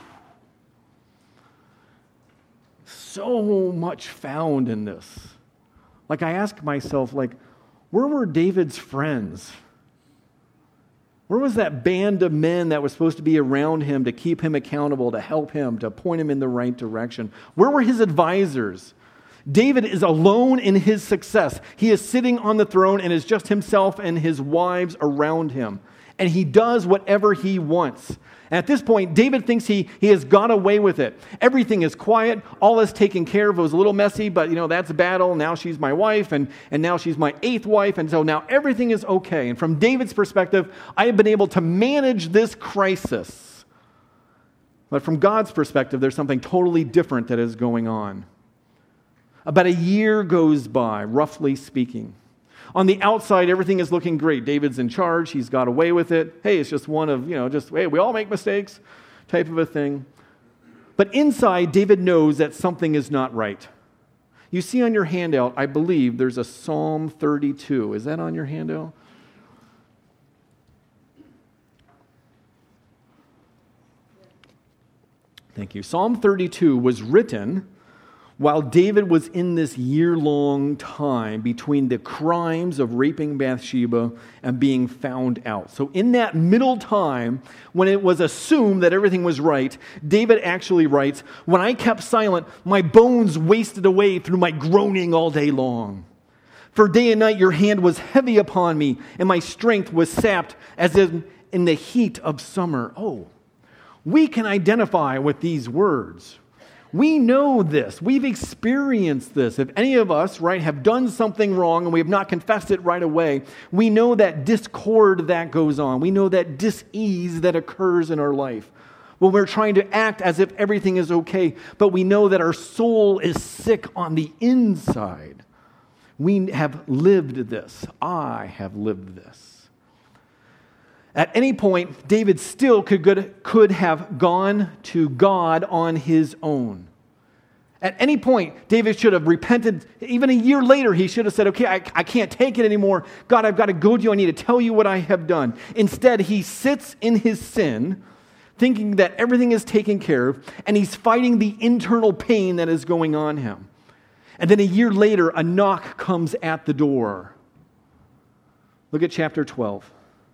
So much found in this. Like I ask myself, like, where were David's friends? Where was that band of men that was supposed to be around him to keep him accountable, to help him, to point him in the right direction? Where were his advisors? David is alone in his success. He is sitting on the throne and is just himself and his wives around him. And he does whatever he wants. And at this point, David thinks he, he has got away with it. Everything is quiet. All is taken care of. It was a little messy, but you know, that's a battle. Now she's my wife, and, and now she's my eighth wife, and so now everything is okay. And from David's perspective, I have been able to manage this crisis. But from God's perspective, there's something totally different that is going on. About a year goes by, roughly speaking. On the outside, everything is looking great. David's in charge. He's got away with it. Hey, it's just one of, you know, just, hey, we all make mistakes type of a thing. But inside, David knows that something is not right. You see on your handout, I believe, there's a Psalm thirty-two. Is that on your handout? Thank you. Psalm thirty-two was written while David was in this year-long time between the crimes of raping Bathsheba and being found out. So in that middle time, when it was assumed that everything was right, David actually writes, "When I kept silent, my bones wasted away through my groaning all day long. For day and night your hand was heavy upon me, and my strength was sapped as in, in the heat of summer." Oh, we can identify with these words. We know this. We've experienced this. If any of us, right, have done something wrong and we have not confessed it right away, we know that discord that goes on. We know that dis-ease that occurs in our life when we're trying to act as if everything is okay, but we know that our soul is sick on the inside. We have lived this. I have lived this. At any point, David still could, could have gone to God on his own. At any point, David should have repented. Even a year later, he should have said, okay, I, I can't take it anymore. God, I've got to go to you. I need to tell you what I have done. Instead, he sits in his sin, thinking that everything is taken care of, and he's fighting the internal pain that is going on him. And then a year later, a knock comes at the door. Look at chapter twelve.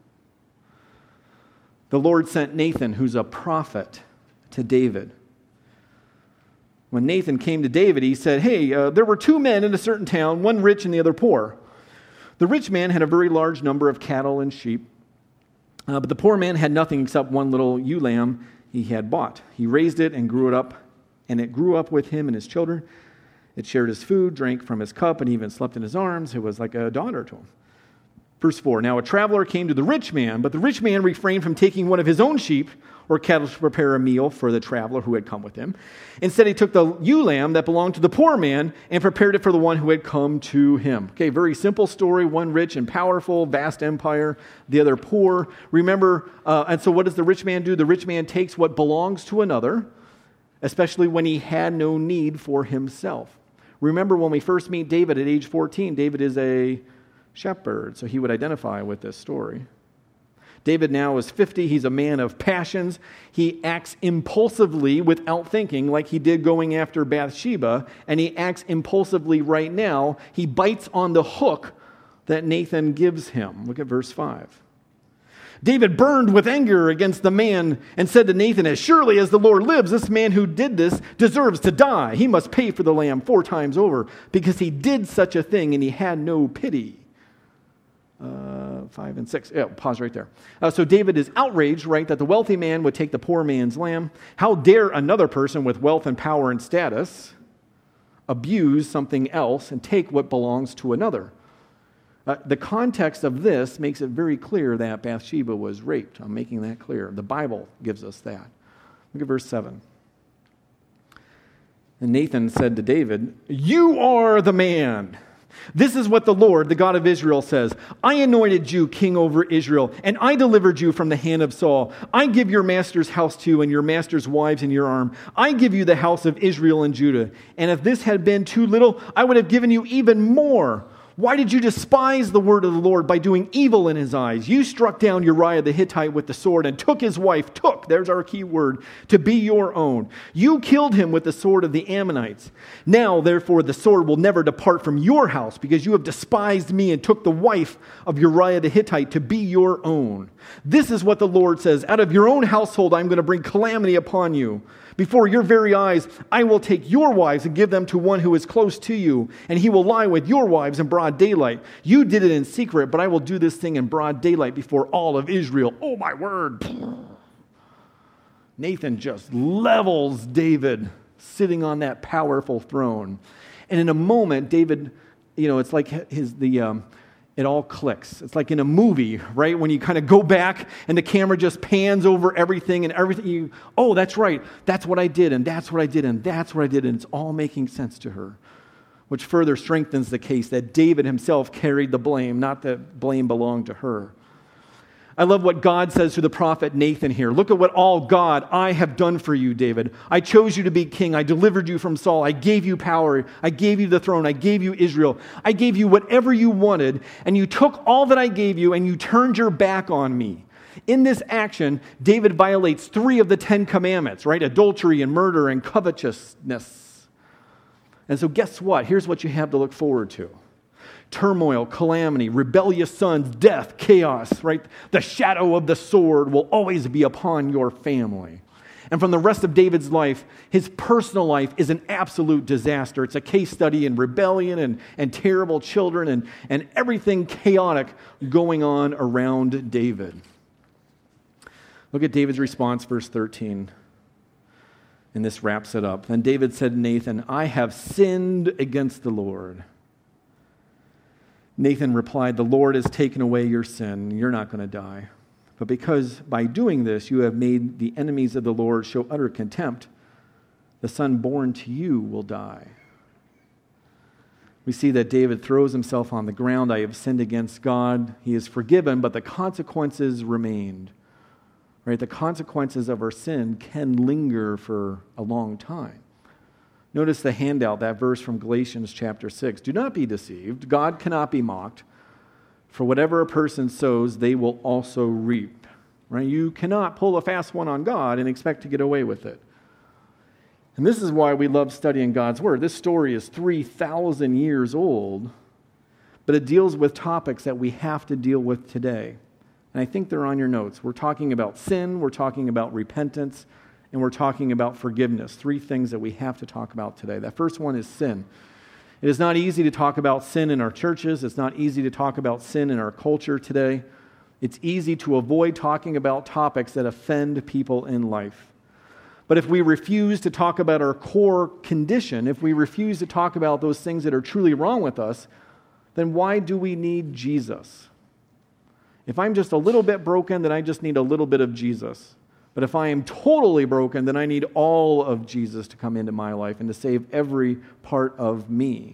The Lord sent Nathan, who's a prophet, to David. When Nathan came to David, he said, hey, uh, there were two men in a certain town, one rich and the other poor. The rich man had a very large number of cattle and sheep, uh, but the poor man had nothing except one little ewe lamb he had bought. He raised it and grew it up, and it grew up with him and his children. It shared his food, drank from his cup, and even slept in his arms. It was like a daughter to him. Verse four, now a traveler came to the rich man, but the rich man refrained from taking one of his own sheep or cattle to prepare a meal for the traveler who had come with him. Instead, he took the ewe lamb that belonged to the poor man and prepared it for the one who had come to him. Okay, very simple story. One rich and powerful, vast empire, the other poor. Remember, uh, and so what does the rich man do? The rich man takes what belongs to another, especially when he had no need for himself. Remember when we first meet David at age fourteen, David is a shepherd, so he would identify with this story. David now is fifty. He's a man of passions. He acts impulsively without thinking, like he did going after Bathsheba, and he acts impulsively right now. He bites on the hook that Nathan gives him. Look at verse five. David burned with anger against the man and said to Nathan, as surely as the Lord lives, this man who did this deserves to die. He must pay for the lamb four times over because he did such a thing and he had no pity. Uh, five and six. Yeah, pause right there. Uh, so David is outraged, right, that the wealthy man would take the poor man's lamb. How dare another person with wealth and power and status abuse something else and take what belongs to another? Uh, the context of this makes it very clear that Bathsheba was raped. I'm making that clear. The Bible gives us that. Look at verse seven. And Nathan said to David, you are the man. This is what the Lord, the God of Israel, says. I anointed you king over Israel, and I delivered you from the hand of Saul. I give your master's house to you and your master's wives in your arm. I give you the house of Israel and Judah. And if this had been too little, I would have given you even more. Why did you despise the word of the Lord by doing evil in his eyes? You struck down Uriah the Hittite with the sword and took his wife, took, there's our key word, to be your own. You killed him with the sword of the Ammonites. Now, therefore, the sword will never depart from your house because you have despised me and took the wife of Uriah the Hittite to be your own. This is what the Lord says. Out of your own household, I'm going to bring calamity upon you. Before your very eyes, I will take your wives and give them to one who is close to you, and he will lie with your wives in broad daylight. You did it in secret, but I will do this thing in broad daylight before all of Israel. Oh, my word. Nathan just levels David sitting on that powerful throne. And in a moment, David, you know, it's like his the... Um, it all clicks. It's like in a movie, right? When you kind of go back and the camera just pans over everything and everything. You, oh, that's right. That's what I did, and that's what I did, and that's what I did, and it's all making sense to her, which further strengthens the case that David himself carried the blame, not that blame belonged to her. I love what God says to the prophet Nathan here. Look at what all God I have done for you, David. I chose you to be king. I delivered you from Saul. I gave you power. I gave you the throne. I gave you Israel. I gave you whatever you wanted, and you took all that I gave you, and you turned your back on me. In this action, David violates three of the Ten Commandments, right? Adultery and murder and covetousness. And so guess what? Here's what you have to look forward to. Turmoil, calamity, rebellious sons, death, chaos, right? The shadow of the sword will always be upon your family. And from the rest of David's life, his personal life is an absolute disaster. It's a case study in rebellion and, and terrible children and, and everything chaotic going on around David. Look at David's response, verse thirteen. And this wraps it up. Then David said to Nathan, I have sinned against the Lord. Nathan replied, the Lord has taken away your sin. You're not going to die. But because by doing this you have made the enemies of the Lord show utter contempt, the son born to you will die. We see that David throws himself on the ground. I have sinned against God. He is forgiven, but the consequences remained. Right? The consequences of our sin can linger for a long time. Notice the handout, that verse from Galatians chapter six. Do not be deceived. God cannot be mocked. For whatever a person sows, they will also reap. Right? You cannot pull a fast one on God and expect to get away with it. And this is why we love studying God's Word. This story is three thousand years old, but it deals with topics that we have to deal with today. And I think they're on your notes. We're talking about sin, we're talking about repentance, and we're talking about forgiveness. Three things that we have to talk about today. That first one is sin. It is not easy to talk about sin in our churches. It's not easy to talk about sin in our culture today. It's easy to avoid talking about topics that offend people in life. But if we refuse to talk about our core condition, if we refuse to talk about those things that are truly wrong with us, then why do we need Jesus? If I'm just a little bit broken, then I just need a little bit of Jesus. But if I am totally broken, then I need all of Jesus to come into my life and to save every part of me.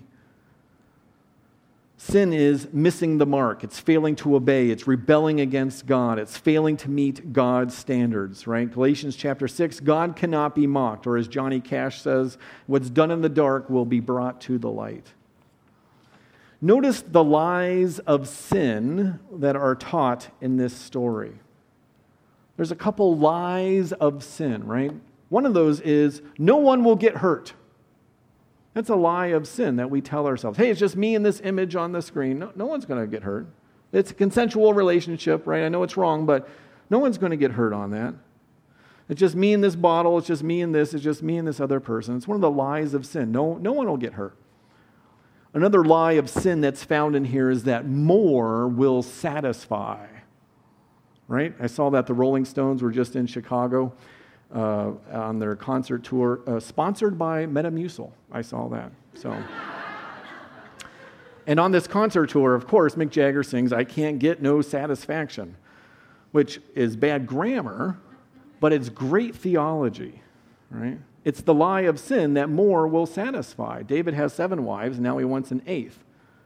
Sin is missing the mark. It's failing to obey. It's rebelling against God. It's failing to meet God's standards, right? Galatians chapter six, God cannot be mocked. Or as Johnny Cash says, what's done in the dark will be brought to the light. Notice the lies of sin that are taught in this story. There's a couple lies of sin, right? One of those is, no one will get hurt. That's a lie of sin that we tell ourselves. Hey, it's just me and this image on the screen. No, no one's going to get hurt. It's a consensual relationship, right? I know it's wrong, but no one's going to get hurt on that. It's just me and this bottle. It's just me and this. It's just me and this other person. It's one of the lies of sin. No, no one will get hurt. Another lie of sin that's found in here is that more will satisfy. Right? I saw that the Rolling Stones were just in Chicago uh, on their concert tour, uh, sponsored by Metamucil. I saw that. So, and on this concert tour, of course, Mick Jagger sings, I can't get no satisfaction, which is bad grammar, but it's great theology, right? It's the lie of sin that more will satisfy. David has seven wives, and now he wants an eighth.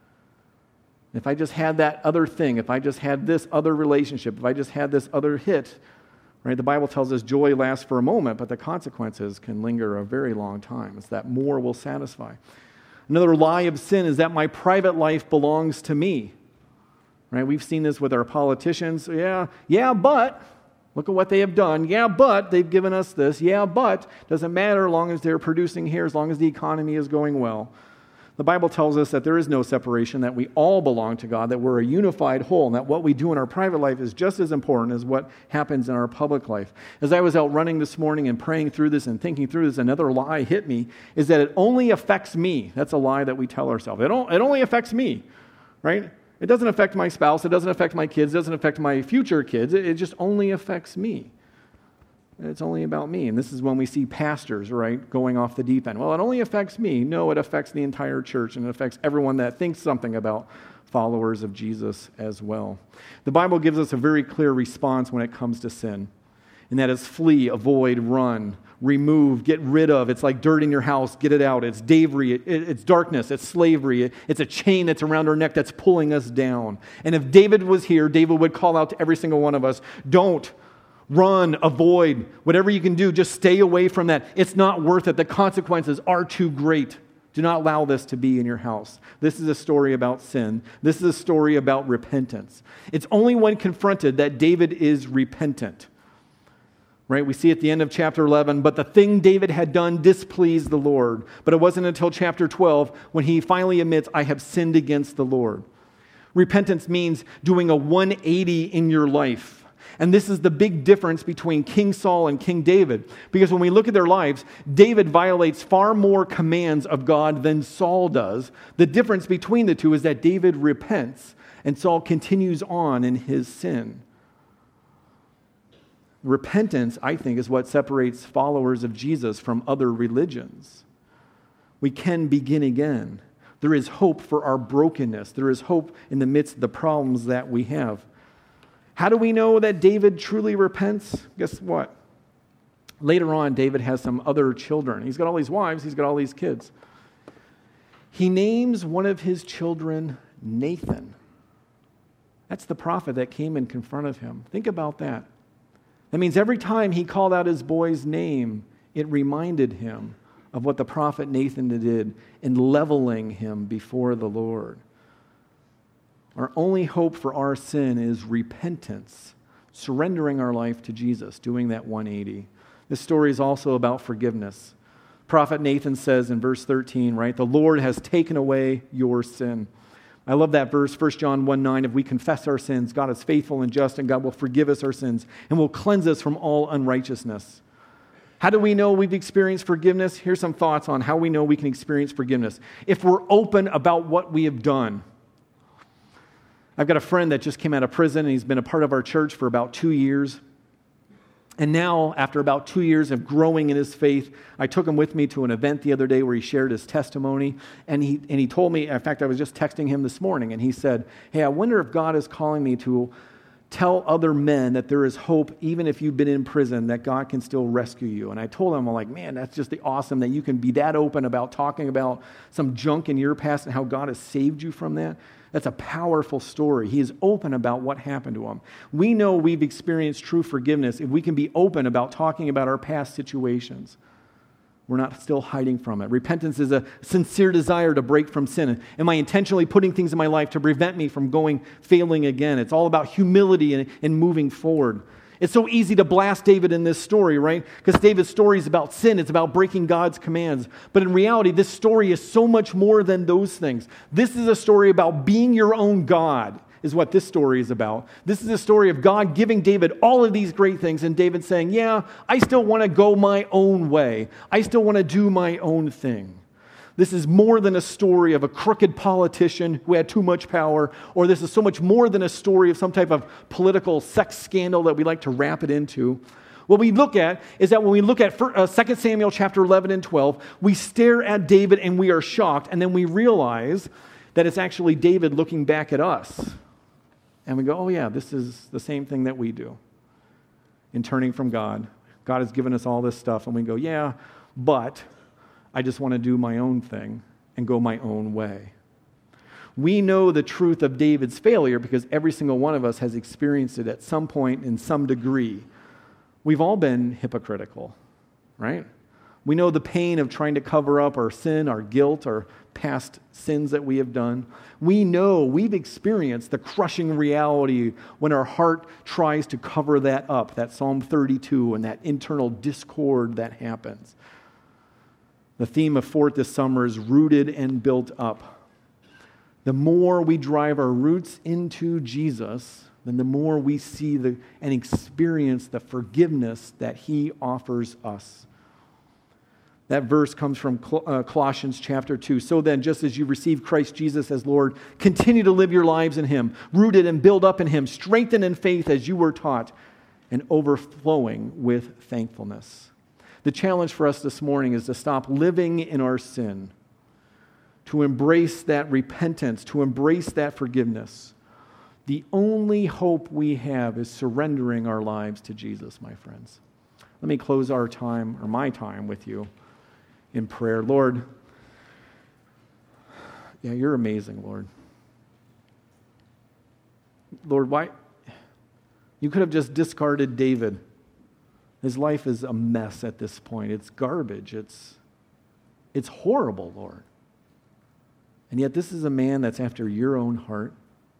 If I just had that other thing, if I just had this other relationship, if I just had this other hit, right? The Bible tells us joy lasts for a moment, but the consequences can linger a very long time. It's that more will satisfy. Another lie of sin is that my private life belongs to me, right? We've seen this with our politicians. Yeah, yeah, but look at what they have done. Yeah, but they've given us this. Yeah, but doesn't matter as long as they're producing here, as long as the economy is going well. The Bible tells us that there is no separation, that we all belong to God, that we're a unified whole, and that what we do in our private life is just as important as what happens in our public life. As I was out running this morning and praying through this and thinking through this, another lie hit me, is that it only affects me. That's a lie that we tell ourselves. It, don't, it only affects me, right? It doesn't affect my spouse. It doesn't affect my kids. It doesn't affect my future kids. It, it just only affects me. It's only about me. And this is when we see pastors, right, going off the deep end. Well, it only affects me. No, it affects the entire church, and it affects everyone that thinks something about followers of Jesus as well. The Bible gives us a very clear response when it comes to sin, and that is flee, avoid, run, remove, get rid of. It's like dirt in your house, get it out. It's davery, it, it, it's darkness, it's slavery. It, it's a chain that's around our neck that's pulling us down. And if David was here, David would call out to every single one of us, don't. Run, avoid, whatever you can do, just stay away from that. It's not worth it. The consequences are too great. Do not allow this to be in your house. This is a story about sin. This is a story about repentance. It's only when confronted that David is repentant. Right? We see at the end of chapter eleven, but the thing David had done displeased the Lord. But it wasn't until chapter twelve when he finally admits, I have sinned against the Lord. Repentance means doing a one eighty in your life. And this is the big difference between King Saul and King David. Because when we look at their lives, David violates far more commands of God than Saul does. The difference between the two is that David repents and Saul continues on in his sin. Repentance, I think, is what separates followers of Jesus from other religions. We can begin again. There is hope for our brokenness. There is hope in the midst of the problems that we have. How do we know that David truly repents? Guess what? Later on, David has some other children. He's got all these wives. He's got all these kids. He names one of his children Nathan. That's the prophet that came and confronted him. Think about that. That means every time he called out his boy's name, it reminded him of what the prophet Nathan did in leveling him before the Lord. Our only hope for our sin is repentance, surrendering our life to Jesus, doing that one eighty. This story is also about forgiveness. Prophet Nathan says in verse thirteen, right, the Lord has taken away your sin. I love that verse, First John one nine, if we confess our sins, God is faithful and just, and God will forgive us our sins and will cleanse us from all unrighteousness. How do we know we've experienced forgiveness? Here's some thoughts on how we know we can experience forgiveness. If we're open about what we have done. I've got a friend that just came out of prison, and he's been a part of our church for about two years. And now, after about two years of growing in his faith, I took him with me to an event the other day where he shared his testimony. And he and he told me, in fact, I was just texting him this morning, and he said, hey, I wonder if God is calling me to tell other men that there is hope, even if you've been in prison, that God can still rescue you. And I told him, I'm like, man, that's just the awesome that you can be that open about talking about some junk in your past and how God has saved you from that. That's a powerful story. He is open about what happened to him. We know we've experienced true forgiveness if we can be open about talking about our past situations. We're not still hiding from it. Repentance is a sincere desire to break from sin. Am I intentionally putting things in my life to prevent me from going, failing again? It's all about humility and, and moving forward. It's so easy to blast David in this story, right? Because David's story is about sin. It's about breaking God's commands. But in reality, this story is so much more than those things. This is a story about being your own God, is what this story is about. This is a story of God giving David all of these great things, and David saying, yeah, I still want to go my own way. I still want to do my own thing. This is more than a story of a crooked politician who had too much power, or this is so much more than a story of some type of political sex scandal that we like to wrap it into. What we look at is that when we look at Second Samuel chapter eleven and twelve, we stare at David and we are shocked, and then we realize that it's actually David looking back at us. And we go, oh yeah, this is the same thing that we do in turning from God. God has given us all this stuff, and we go, yeah, but I just want to do my own thing and go my own way. We know the truth of David's failure because every single one of us has experienced it at some point in some degree. We've all been hypocritical, right? We know the pain of trying to cover up our sin, our guilt, our past sins that we have done. We know we've experienced the crushing reality when our heart tries to cover that up, that Psalm thirty-two, and that internal discord that happens. The theme of Fort this summer is rooted and built up. The more we drive our roots into Jesus, then the more we see the, and experience the forgiveness that He offers us. That verse comes from Colossians chapter two. So then, just as you receive Christ Jesus as Lord, continue to live your lives in Him, rooted and built up in Him, strengthened in faith as you were taught, and overflowing with thankfulness. The challenge for us this morning is to stop living in our sin, to embrace that repentance, to embrace that forgiveness. The only hope we have is surrendering our lives to Jesus, my friends. Let me close our time, or my time, with you in prayer. Lord, yeah, you're amazing, Lord. Lord, why? You could have just discarded David. His life is a mess at this point. It's garbage. It's, it's horrible, Lord. And yet this is a man that's after your own heart.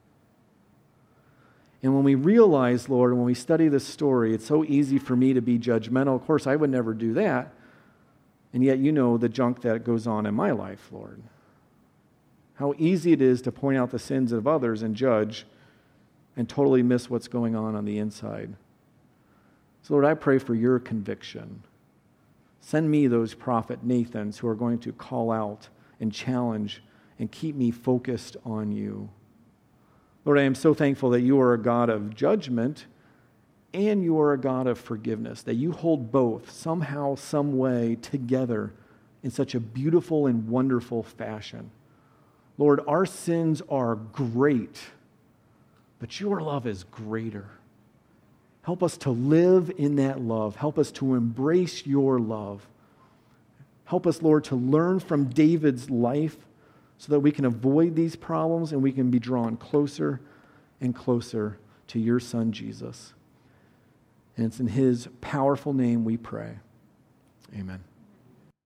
And when we realize, Lord, when we study this story, it's so easy for me to be judgmental. Of course, I would never do that. And yet you know the junk that goes on in my life, Lord. How easy it is to point out the sins of others and judge and totally miss what's going on on the inside. So, Lord, I pray for your conviction. Send me those prophet Nathans who are going to call out and challenge and keep me focused on you. Lord, I am so thankful that you are a God of judgment, and you are a God of forgiveness, that you hold both somehow, some way together in such a beautiful and wonderful fashion. Lord, our sins are great, but your love is greater. Help us to live in that love. Help us to embrace your love. Help us, Lord, to learn from David's life so that we can avoid these problems and we can be drawn closer and closer to your Son, Jesus. And it's in his powerful name we pray. Amen.